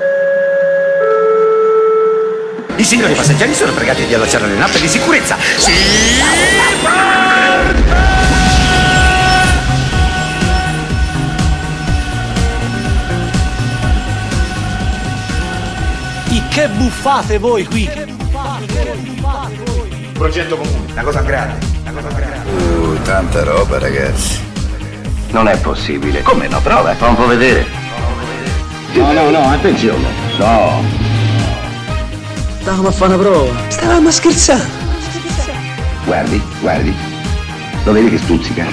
I signori passeggeri sono pregati di allacciare le nappe di sicurezza. Sì! Che buffate voi qui? Progetto comune, una cosa grande. Tanta roba, ragazzi. Non è possibile. Come no? Prova, fa un po' vedere. No, attenzione. No. Stavamo a fare una prova. Stavamo a scherzare. Guardi. Lo vedi che stuzzica?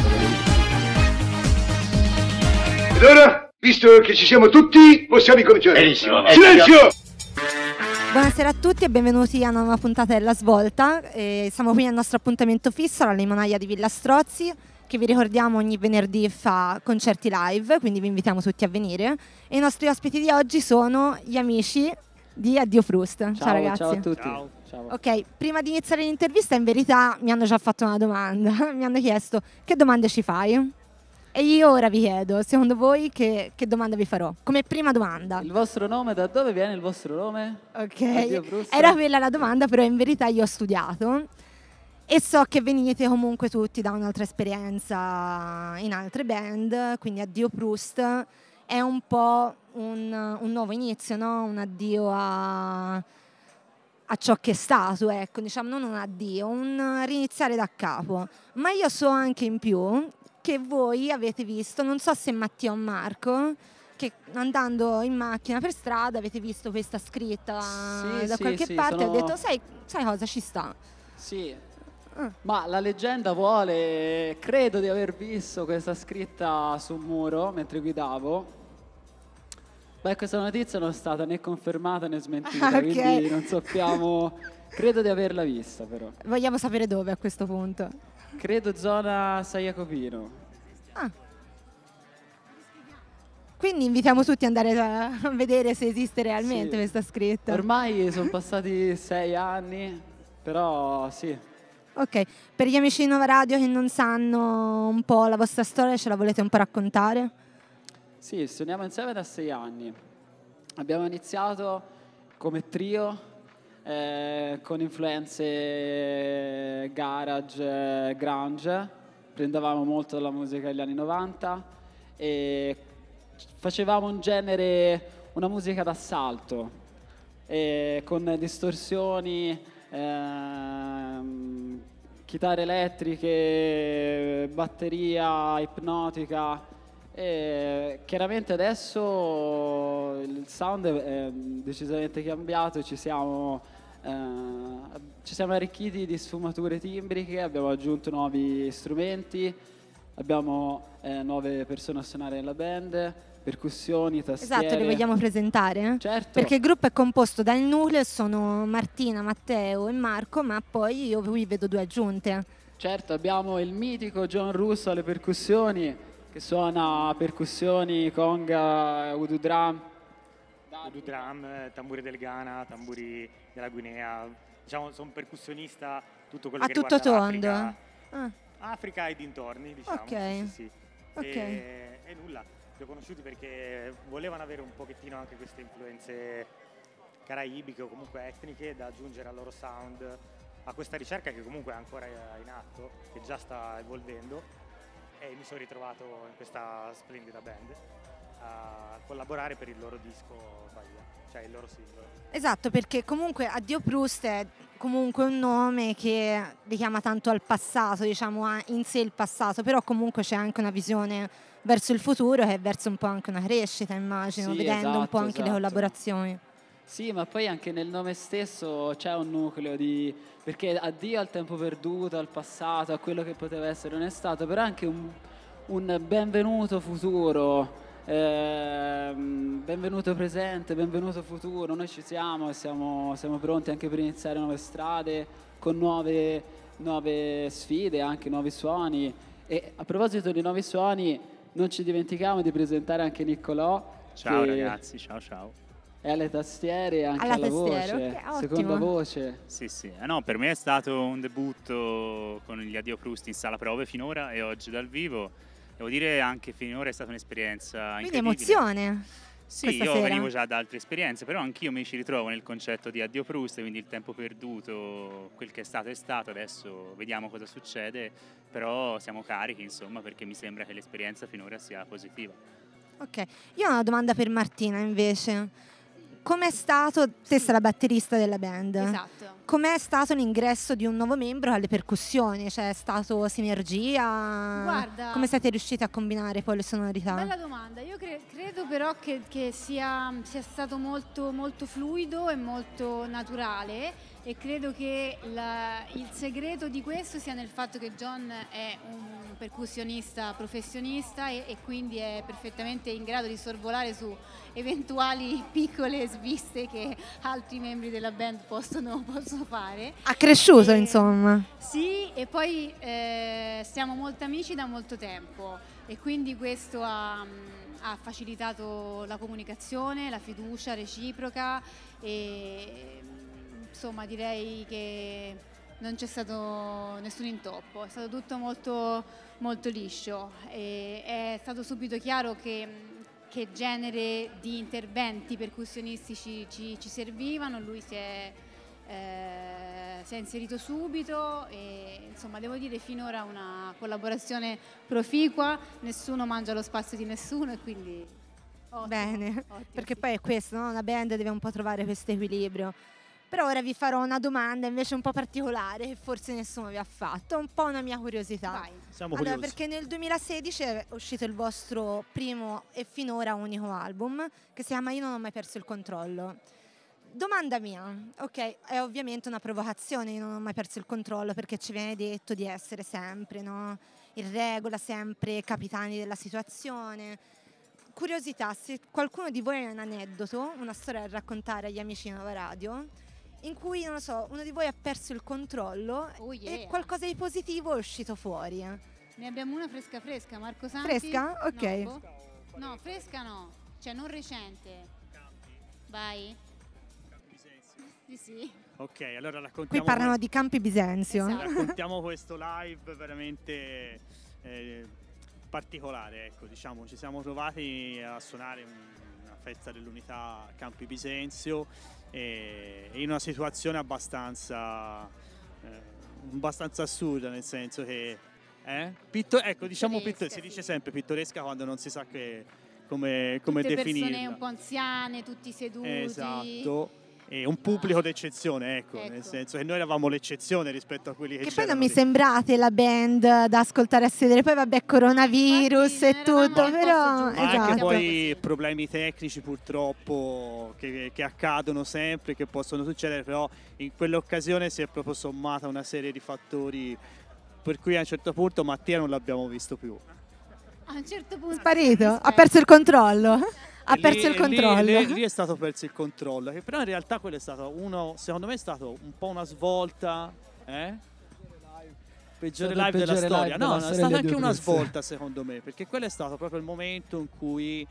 Ed ora, visto che ci siamo tutti, possiamo incominciare. Benissimo. Silenzio! Buonasera a tutti e benvenuti a una nuova puntata della Svolta. Siamo qui al nostro appuntamento fisso alla Limonaia di Villa Strozzi, che vi ricordiamo ogni venerdì fa concerti live, quindi vi invitiamo tutti a venire. E i nostri ospiti di oggi sono gli amici di Addio Proust. Ciao ragazzi. Ciao a tutti. Ciao. Ok, prima di iniziare l'intervista in verità mi hanno già fatto una domanda. Mi hanno chiesto: che domande ci fai? E io ora vi chiedo, secondo voi che domanda vi farò? Come prima domanda. Il vostro nome, da dove viene il vostro nome? Addio Ok, Proust. era quella la domanda, però in verità io ho studiato e so che venite comunque tutti da un'altra esperienza in altre band, quindi Addio Proust è un po' un nuovo inizio, no? Un addio a ciò che è stato, ecco, diciamo, non un addio, un riniziare da capo. Ma io so anche in più che voi avete visto, non so se Mattia o Marco, che andando in macchina per strada avete visto questa scritta da qualche parte e ho detto sai cosa ci sta? Sì, ma la leggenda vuole, credo di aver visto questa scritta su un muro mentre guidavo. Beh, questa notizia non è stata né confermata né smentita, Ok. quindi non sappiamo, credo di averla vista però. Vogliamo sapere dove a questo punto? Credo zona San Jacopino. Quindi invitiamo tutti ad andare a vedere se esiste realmente Sì. questa scritta. Ormai sono passati 6 anni, però sì. Ok, per gli amici di Nova Radio che non sanno un po' la vostra storia, ce la volete un po' raccontare? Sì, suoniamo insieme da 6 anni. Abbiamo iniziato come trio con influenze garage, grunge. Prendevamo molto dalla musica degli anni 90 e facevamo un genere, una musica d'assalto, con distorsioni, chitarre elettriche, batteria ipnotica. E chiaramente adesso il sound è decisamente cambiato, ci siamo arricchiti di sfumature timbriche, abbiamo aggiunto nuovi strumenti, abbiamo nuove persone a suonare nella band, percussioni, tastiere. Esatto, li vogliamo presentare? Certo. Perché il gruppo è composto dal nucleo, sono Martina, Matteo e Marco, ma poi io qui vedo due aggiunte. Certo, abbiamo il mitico John Russo alle percussioni, che suona percussioni, conga, voodoo drum. Voodoo drum, tamburi del Ghana, tamburi della Guinea. Diciamo, sono percussionista, tutto quello A che tutto riguarda tondo? l'Africa. Ah, Africa e dintorni, diciamo. Ok. Sì. Ok. E nulla, li ho conosciuti perché volevano avere un pochettino anche queste influenze caraibiche o comunque etniche da aggiungere al loro sound, a questa ricerca che comunque è ancora in atto, che già sta evolvendo. E mi sono ritrovato in questa splendida band a collaborare per il loro disco Bahia, cioè il loro singolo. esatto, perché comunque Addio Proust è comunque un nome che richiama tanto al passato, diciamo, ha in sé il passato, però comunque c'è anche una visione verso il futuro che è verso un po' anche una crescita, immagino, Sì, vedendo un po' anche le esatto. collaborazioni. Sì, ma poi anche nel nome stesso c'è un nucleo di... perché addio al tempo perduto, al passato, a quello che poteva essere, non è stato, però anche un benvenuto futuro, benvenuto presente, benvenuto futuro. Noi ci siamo e siamo pronti anche per iniziare nuove strade, con nuove sfide, anche nuovi suoni. E a proposito di nuovi suoni, non ci dimentichiamo di presentare anche Niccolò. Ciao che ragazzi, ciao. È alle tastiere e anche Alla alla tastiera, voce, ok, ottimo. seconda voce. Sì. No, per me è stato un debutto con gli Addio Proust in sala prove finora e oggi dal vivo. Devo dire anche finora è stata un'esperienza Quindi incredibile. emozione. Sì, questa io sera? venivo già da altre esperienze, però anch'io mi ci ritrovo nel concetto di addio Proust, quindi il tempo perduto, quel che è stato, adesso vediamo cosa succede, però siamo carichi, insomma, perché mi sembra che l'esperienza finora sia positiva. Ok, io ho una domanda per Martina invece. Com'è stato, te sei la batterista della band, Esatto. com'è stato l'ingresso di un nuovo membro alle percussioni? Cioè è stato sinergia? Guarda, Come siete riusciti a combinare poi le sonorità? bella domanda. Io credo però che sia stato molto, molto fluido e molto naturale, e credo che il segreto di questo sia nel fatto che John è un percussionista professionista e quindi è perfettamente in grado di sorvolare su eventuali piccole sviste che altri membri della band possono fare. Ha cresciuto, insomma. Sì, e poi siamo molto amici da molto tempo, e quindi questo ha facilitato la comunicazione, la fiducia reciproca, e insomma direi che non c'è stato nessun intoppo, è stato tutto molto, molto liscio, e è stato subito chiaro che genere di interventi percussionistici ci servivano. Lui si è inserito subito, e insomma devo dire finora una collaborazione proficua, nessuno mangia lo spazio di nessuno, e quindi ottimo, Bene, ottimo, perché sì. poi è questo, no? Una band deve un po' trovare questo equilibrio. Però ora vi farò una domanda invece un po' particolare che forse nessuno vi ha fatto, un po' una mia curiosità. Vai. Siamo Allora, curiosi. perché nel 2016 è uscito il vostro primo e finora unico album, che si chiama Io non ho mai perso il controllo. Domanda mia, ok, è ovviamente una provocazione, io non ho mai perso il controllo, perché ci viene detto di essere sempre, no? In regola, sempre capitani della situazione. Curiosità, se qualcuno di voi ha un aneddoto, una storia da raccontare agli amici di Nova Radio, in cui, non lo so, uno di voi ha perso il controllo Oh yeah. e qualcosa di positivo è uscito fuori. Ne abbiamo una fresca, Marco Santi. Fresca? Ok. No, fresca no, cioè non recente. Vai. Sì. Ok, allora Qui raccontiamo, parlano di Campi Bisenzio. Esatto. raccontiamo questo live veramente particolare, ecco, diciamo, ci siamo trovati a suonare una festa dell'unità a Campi Bisenzio, in una situazione abbastanza assurda, nel senso che ecco, diciamo Pittoresca, si dice sì. sempre pittoresca quando non si sa come Tutte definirla. persone un po' anziane, tutti seduti. Esatto. E un pubblico d'eccezione, ecco, nel senso che noi eravamo l'eccezione rispetto a quelli che Che poi c'erano non mi lì. sembrate la band da ascoltare a sedere, poi vabbè coronavirus Infatti, e non eravamo tutto, al posto però giusto. Ma anche esatto. poi problemi tecnici purtroppo che accadono sempre, che possono succedere, però in quell'occasione si è proprio sommata una serie di fattori per cui a un certo punto Mattia non l'abbiamo visto più. A un certo punto Sparito, ha perso il controllo. Ha E perso il controllo. Lì è stato perso il controllo, che però in realtà quello è stato secondo me è stato un po' una svolta, peggiore live della storia. No, è stata anche una svolta secondo me, perché quello è stato proprio il momento in cui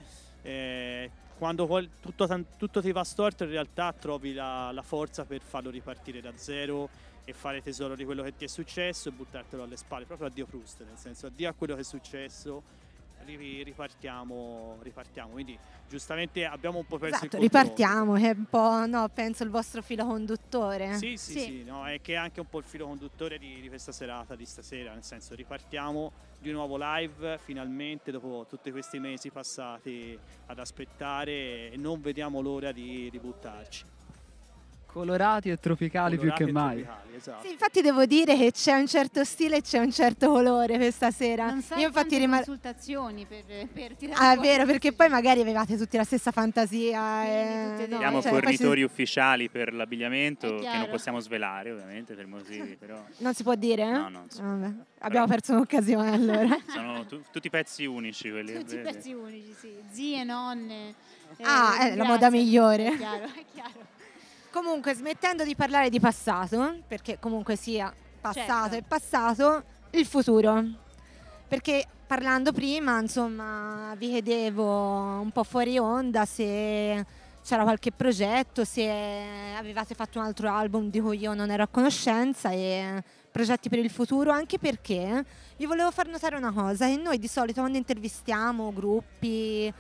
quando tutto ti va storto, in realtà trovi la forza per farlo ripartire da zero e fare tesoro di quello che ti è successo e buttartelo alle spalle, proprio addio Proust, nel senso addio a quello che è successo. Ripartiamo, quindi giustamente abbiamo un po' perso il Esatto, controllo. ripartiamo, che è un po', no, penso il vostro filo conduttore. Sì, no, è che è anche un po' il filo conduttore di questa serata, di stasera, nel senso ripartiamo di nuovo live finalmente dopo tutti questi mesi passati ad aspettare, e non vediamo l'ora di buttarci. Colorati e tropicali più che mai. Esatto. Sì, infatti devo dire che c'è un certo stile e c'è un certo colore questa sera. non sai Io infatti quante consultazioni per tirare Ah, è fuori vero, perché questi- poi magari avevate tutti la stessa fantasia. Tutte e due. Abbiamo cioè, poi fornitori ufficiali per l'abituamento È che non chiaro. possiamo svelare ovviamente per motivi, però non si può dire? Eh? No, non si può. Vabbè, abbiamo perso un'occasione allora. sono tutti pezzi unici quelli. Tutti i pezzi unici, sì. Zie, nonne. La grazie. moda migliore. È chiaro. Comunque, smettendo di parlare di passato, perché comunque sia passato Certo. e passato, il futuro. Perché parlando prima, insomma, vi chiedevo un po' fuori onda se c'era qualche progetto, se avevate fatto un altro album di cui io non ero a conoscenza, e progetti per il futuro, anche perché vi volevo far notare una cosa, che noi di solito quando intervistiamo gruppi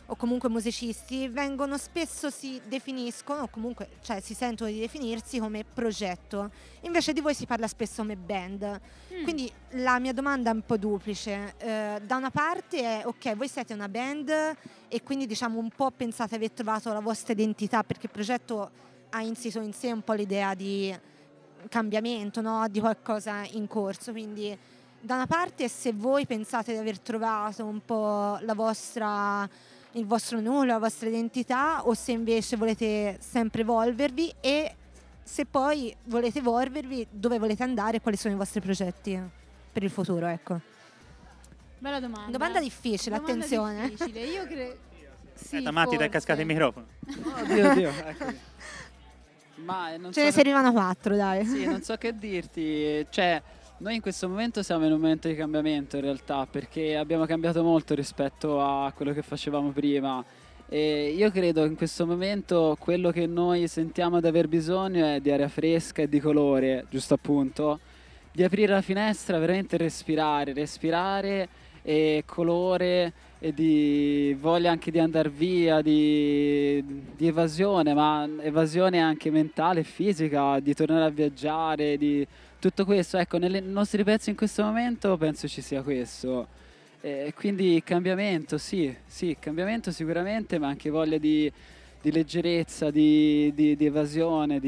o comunque musicisti vengono spesso, si definiscono, o comunque cioè si sentono di definirsi come progetto, invece di voi si parla spesso come band. Quindi la mia domanda è un po' duplice. Da una parte è ok, voi siete una band e quindi diciamo un po' pensate aver trovato la vostra identità, perché il progetto ha insito in sé un po' l'idea di cambiamento, no? Di qualcosa in corso, quindi da una parte se voi pensate di aver trovato un po' il vostro nulla, la vostra identità, o se invece volete sempre evolvervi, e se poi volete evolvervi dove volete andare e quali sono i vostri progetti per il futuro, ecco. Bella domanda. Domanda difficile, attenzione. Difficile. Io credo sì, Matti, ti è cascato il microfono. Oddio, ecco. Ma non Ce ne servivano 4, dai. Sì, non so che dirti. Cioè, noi in questo momento siamo in un momento di cambiamento in realtà, perché abbiamo cambiato molto rispetto a quello che facevamo prima. E io credo in questo momento quello che noi sentiamo di aver bisogno è di aria fresca e di colore, giusto appunto, di aprire la finestra, veramente respirare e colore, e di voglia anche di andare via, di evasione, ma evasione anche mentale e fisica, di tornare a viaggiare, di tutto questo. Ecco, nei nostri pezzi in questo momento penso ci sia questo. Quindi cambiamento, sì, cambiamento sicuramente, ma anche voglia di leggerezza, di evasione,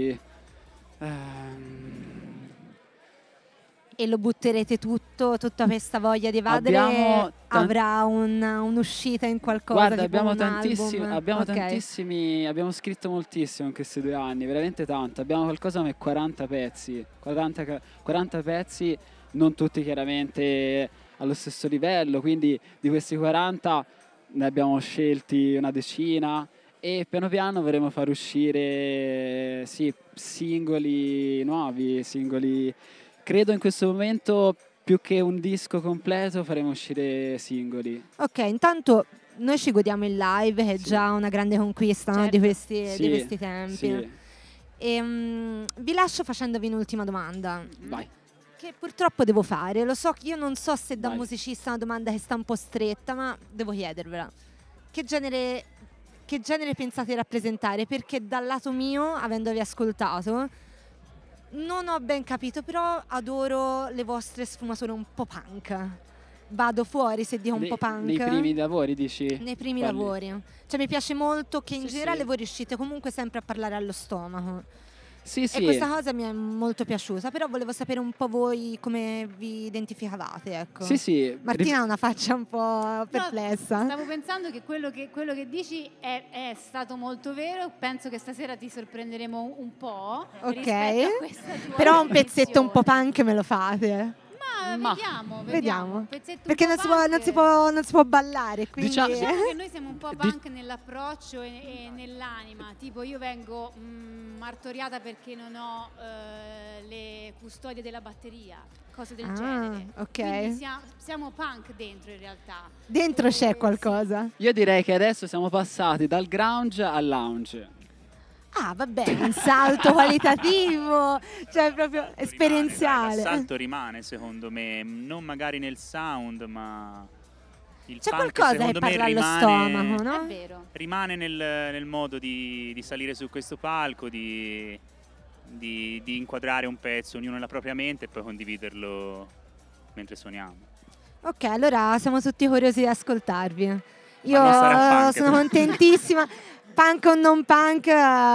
E lo butterete tutta questa voglia di evadere avrà un'uscita in qualcosa? Guarda, tipo abbiamo Okay. tantissimi, abbiamo scritto moltissimo in questi 2 anni, veramente tanto. Abbiamo qualcosa come 40 pezzi, 40 pezzi, non tutti chiaramente allo stesso livello, quindi di questi 40 ne abbiamo scelti una decina e piano piano vorremmo far uscire singoli nuovi, credo in questo momento più che un disco completo faremo uscire singoli. Ok, intanto noi ci godiamo il live, che è già una grande conquista, no, di questi tempi. Sì. Vi lascio facendovi un'ultima domanda. Vai. Che purtroppo devo fare. Lo so, io non so se da Vai. musicista è una domanda che sta un po' stretta, ma devo chiedervela. Che genere pensate di rappresentare? Perché dal lato mio, avendovi ascoltato, non ho ben capito, però adoro le vostre sfumature un po' punk. Vado fuori se dico un po' punk. Nei primi lavori dici? Nei primi Parli. lavori. Cioè mi piace molto che in Sì, generale sì. voi riuscite comunque sempre a parlare allo stomaco. Sì, E questa cosa mi è molto piaciuta, però volevo sapere un po' voi come vi identificavate, ecco. Sì. Martina ha una faccia un po' perplessa. No, stavo pensando che quello che dici è stato molto vero. Penso che stasera ti sorprenderemo un po'. rispetto a questa tua Però un pezzetto un po' definizione. punk me lo fate. Ma vediamo. Un pezzetto un Perché po' non si può ballare, quindi Diciamo che noi siamo un po' punk nell'approccio e nell'anima. Tipo io vengo martoriata perché non ho le custodie della batteria, cose del genere. Ok. Quindi siamo punk dentro in realtà. Dentro c'è qualcosa. Io direi che adesso siamo passati dal grunge al lounge. Ah, vabbè, un salto qualitativo, cioè proprio esperienziale. Il salto rimane, secondo me, non magari nel sound, ma il C'è punk, qualcosa che secondo me, parla allo rimane, stomaco, no? È vero. rimane nel modo di salire su questo palco, di inquadrare un pezzo, ognuno nella propria mente, e poi condividerlo mentre suoniamo. Ok, allora siamo tutti curiosi di ascoltarvi. Io non sarà punk. sono contentissima. Punk o non punk,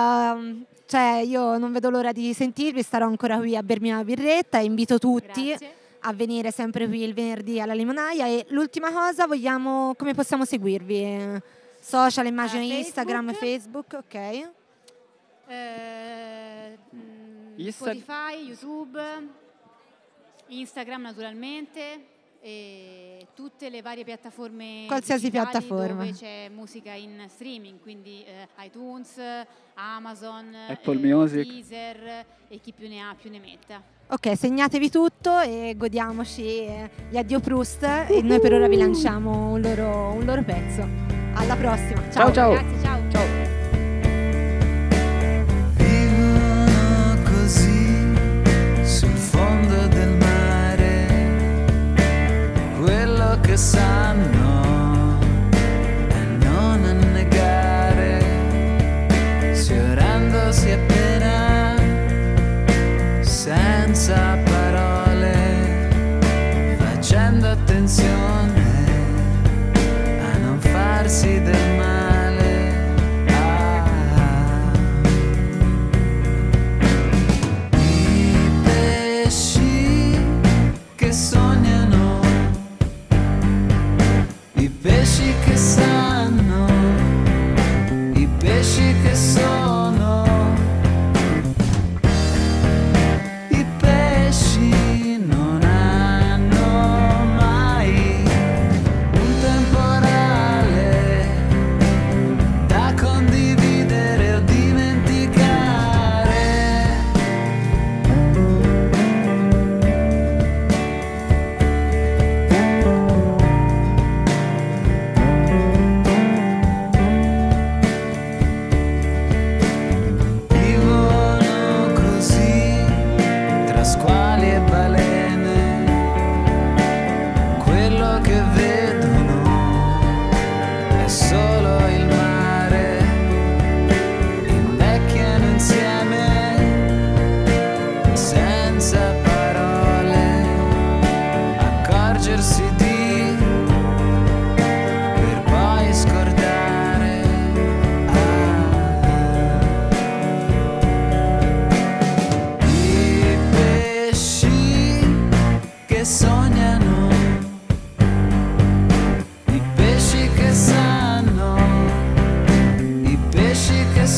cioè io non vedo l'ora di sentirvi, starò ancora qui a bermi una birretta e invito tutti Grazie. a venire sempre qui il venerdì alla Limonaia. E l'ultima cosa, come possiamo seguirvi? Social, immagino Instagram, Facebook, ok. Spotify, YouTube, Instagram naturalmente e tutte le varie piattaforme Qualsiasi digitali piattaforma. dove c'è musica in streaming, quindi iTunes, Amazon, Apple Music. Deezer e chi più ne ha più ne metta. Ok, segnatevi tutto e godiamoci gli Addio Proust e noi per ora vi lanciamo un loro pezzo. Alla prossima. Ciao. Grazie, ciao. Vivono così sul fondo del mare, quello che sanno è no.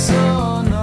sono